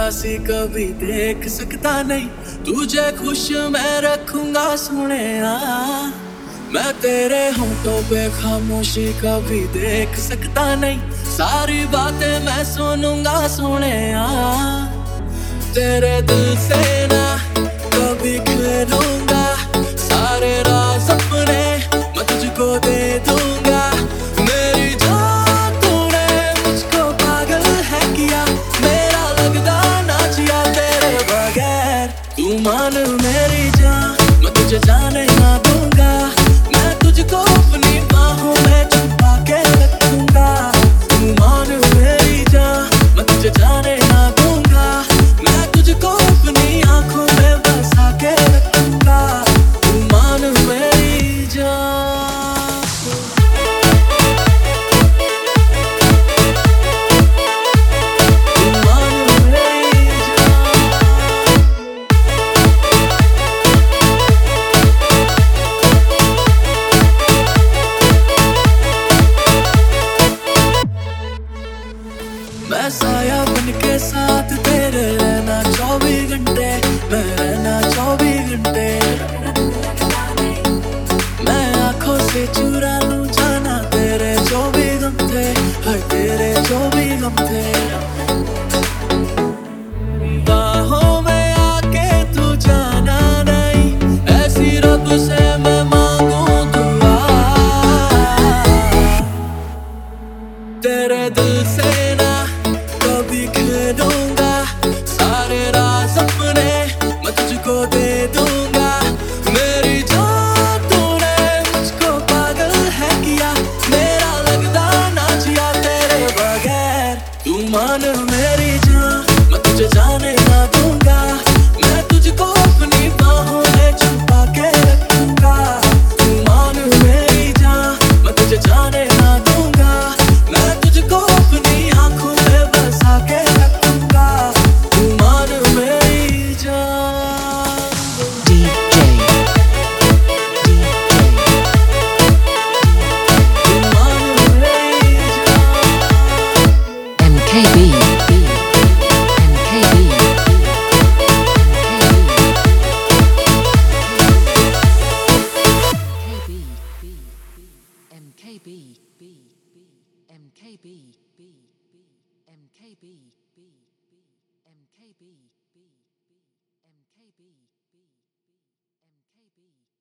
उदासी कभी देख सकता नहीं, तुझे खुश मैं रखूंगा सोनिया। मैं तेरे होंठों पे खामोशी कभी देख सकता नहीं, सारी बातें मैं सुनूंगा सोनिया। तेरे दिल से ना कभी खेलूंगा, सारे राज अपने मैं तुझको दे दूंगा। मेरी जान तूने मुझको पागल है किया, मेरा लगदा ना जिया तेरे बगैर। तू मान मेरी जान मैं तुझे जाने ना दूंगा, मैं तुझको अपनी बाहों में छुपा के रखूंगा। तू मान मेरी जान मैं तुझे जाने ना दूंगा, मैं तुझको अपनी आंखों में बसा के रखूंगा। तू मान मेरी जान। तू मान मेरी जान। मैं साया बन के साथ तेरे रहना 24 घंटे, मैं रहना 24 घंटे। मैं आंखों से चुरा लूं जाना तेरे जो भी गम थे, हर तेरे जो भी गम थे। बाहों में आके तू जाना नहीं, ऐसी रब से मैं मांगू दुआ। तेरे दिल से ना कभी खेलूंगा, सारे राज अपने मैं तुझको दे दूंगा। मेरी जान तूने मुझको पागल है किया, मेरा लगदा ना जिया तेरे बगैर। तू मान मेरी जान मैं तुझे जाने ना दूंगा, मैं तुझको अपनी बाहों में छुपा के रखूंगा। तू मान मेरी जान मैं तुझे जाने ना दूंगा, मैं तुझको अपनी आंखों में बसा के रखूंगा। तू मान मेरी जान। तू मान मेरी जान। MKB